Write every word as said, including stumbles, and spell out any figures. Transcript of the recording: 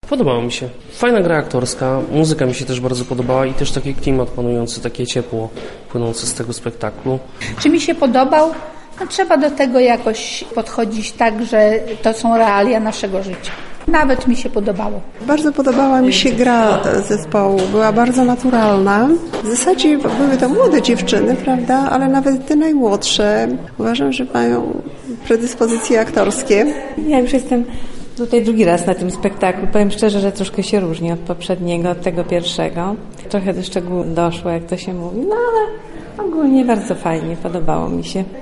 Podobało mi się. Fajna gra aktorska, muzyka mi się też bardzo podobała i też taki klimat panujący, takie ciepło płynące z tego spektaklu. Czy mi się podobał? No, trzeba do tego jakoś podchodzić tak, że to są realia naszego życia. Nawet mi się podobało. Bardzo podobała mi się gra zespołu, była bardzo naturalna. W zasadzie były to młode dziewczyny, prawda, ale nawet te najmłodsze uważam, że mają predyspozycje aktorskie. Ja już jestem tutaj drugi raz na tym spektaklu. Powiem szczerze, że troszkę się różni od poprzedniego, od tego pierwszego. Trochę do szczegółów doszło, jak to się mówi, no ale ogólnie bardzo fajnie, podobało mi się.